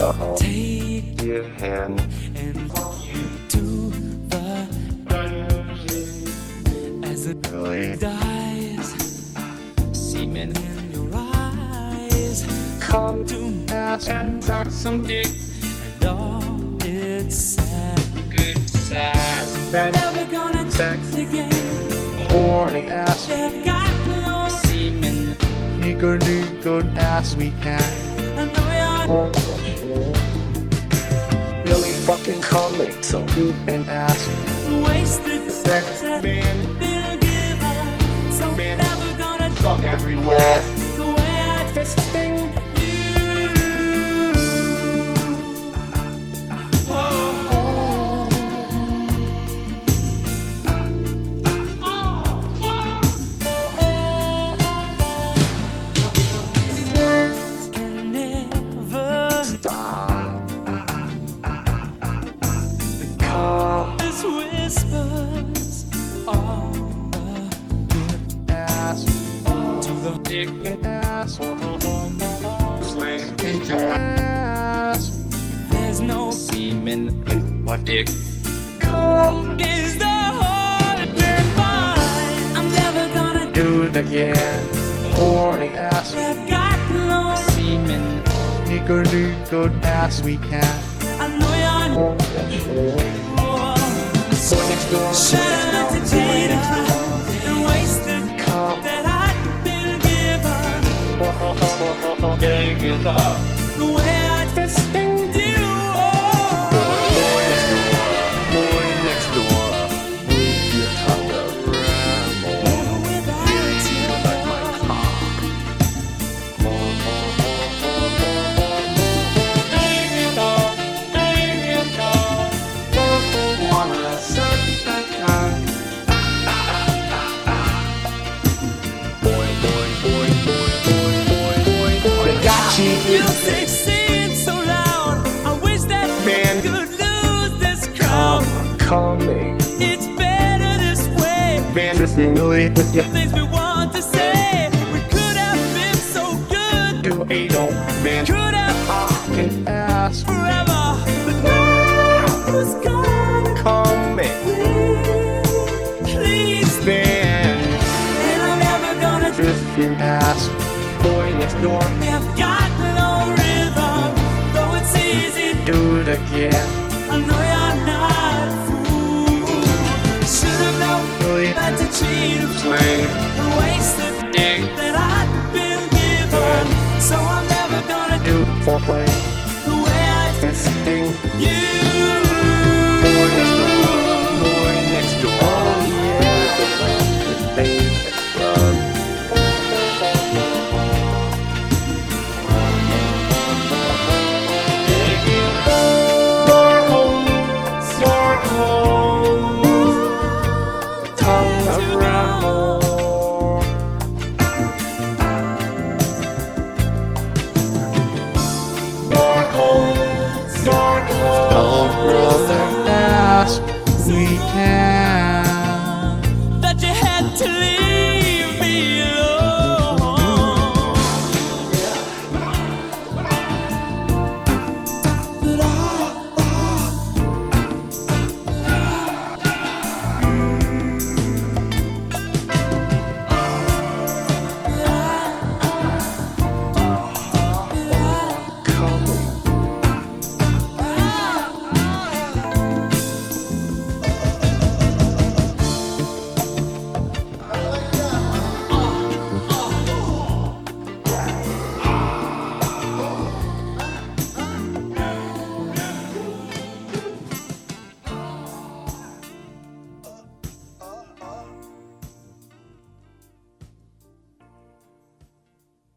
take your hand and to the as it really dies semen. in your eyes. Come To ask and talk some dick. and all it's sad. Good size. Bad Never gonna sex. again. Horny ass. They've got no Semen. Good ass we can. I know you're Really fucking coming. So good and ass. wasted Sex that man. they'll give up. So Man. never gonna Fuck everywhere. the way I Fisting. can never Stop. Come This whispers all the ass. to the Dick and ass. Slang and ass. there's no Semen in my dick. Come is the heart divine. I'm never gonna do it again. Horny ass. I've got no Semen. Good ass we can. I know you're So next door. shut up to cheat and wasted Come. that I've been given Getting it up. the way I Fisting. do. Boy next door. Move your tongue around more. Without you, Like my cock. Wanna suck that cock. Boy. They got you. music singing so loud. I wish that Man. we could lose this crowd. Coming. It's better this way. Man, this really with you. Things we want to say. We could have been so good. Do a don't man. Could have Fucking ass. forever. But now it's gone. Coming. Please. Man. And I'm never gonna Fisting ass. Boy next door. have got no rhythm. Though it's easy, Do it again. I know you're not a fool. Should have known Really not to cheat. slang. And wasted Dick. that I've been given. So I'm never gonna Do foreplay.